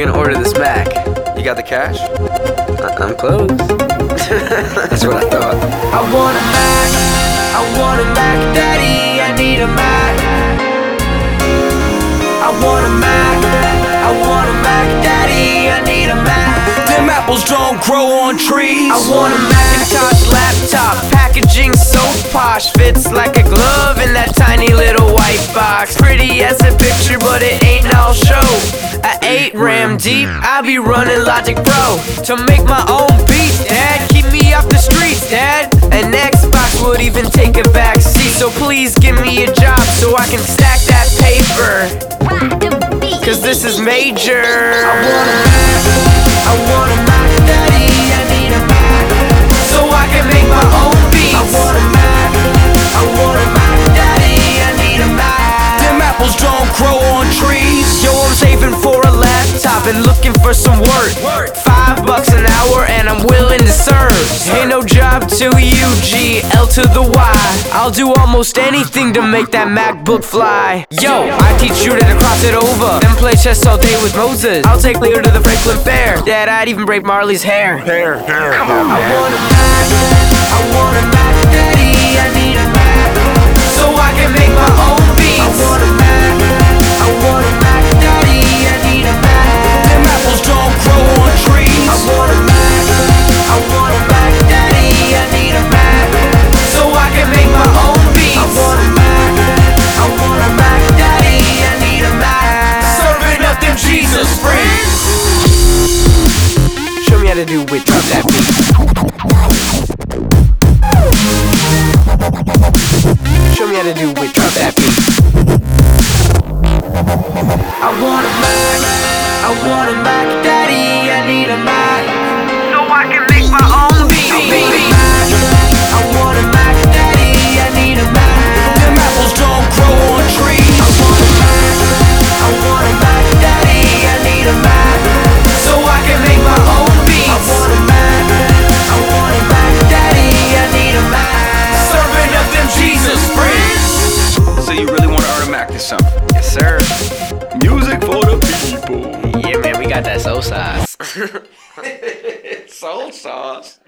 gonna order this Mac. You got the cash? I'm close. That's what I thought. I want a Mac, I want a Mac, Daddy, I need a Mac. I want a Mac, I want a Mac, Daddy, I need a Mac. Them apples don't grow on trees. I want a Macintosh laptop, packaging so posh, fits like a glove in that tiny little white box. Pretty as a picture, but it ain't all show. At 8 RAM deep, I be running Logic Pro to make my own beats, Dad. Keep me off the streets, Dad. An Xbox would even take a back seat. So please give me a job so I can stack that paper, cause this is major. I want a Mac, I want a Mac, Daddy, I need a Mac, so I can make my own beats. I want a Mac, I want a Mac, Daddy, I need a Mac. Them apples don't grow on trees. Yo, I'm saving for a laptop and looking for some work. $5 an hour and I'm willing to serve. Ain't no job to UG, L to the Y. I'll do almost anything to make that MacBook fly. Yo, I teach you to cross it over, then play chess all day with Moses. I'll take Leo to the Franklin Fair. Dad, I'd even braid Marley's hair. Come on, I want a Mac, I want a Mac, Daddy, I need a Mac, so I can make my own beats. I want a Mac, I want a Mac, Daddy, I need a Mac. Them apples don't grow on trees. I want a Mac, I want a Mac, Daddy, I need a Mac, so I can make my own beats. I want a Mac, I want a Mac, Daddy, I need a Mac. Serving up them Jesus friends. Show me how to do with that beat. Show me how to do with that beat. I want a Mac, I want a Mac, Daddy, I need a Mac, so I can make my own beat. I want a Mac, Daddy, I need a Mac. Them apples don't grow on trees. I want a Mac, I want a Mac, Daddy, I need a Mac, so I can make my own beats. I want a Mac, I want a Mac, Daddy, I need a Mac. Serving up them Jesus friends. So you really want to earn a Mac this summer? Yes, sir. Music for the people. Yeah, man, we got that soul sauce. Soul sauce.